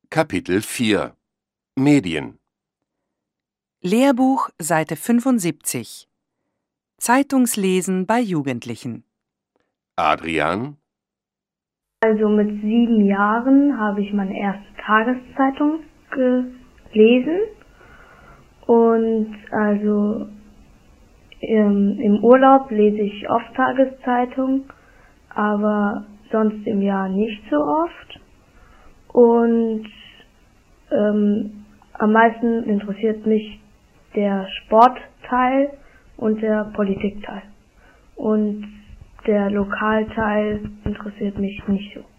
Kapitel 4 Medien Lehrbuch, Seite 75. Zeitungslesen bei Jugendlichen. Adrian, Also mit 7 Jahren habe ich meine erste Tageszeitung gelesen und also im Urlaub lese ich oft Tageszeitung, aber sonst im Jahr nicht so oft. Und am meisten interessiert mich der Sportteil und der Politikteil. Und der Lokalteil interessiert mich nicht so.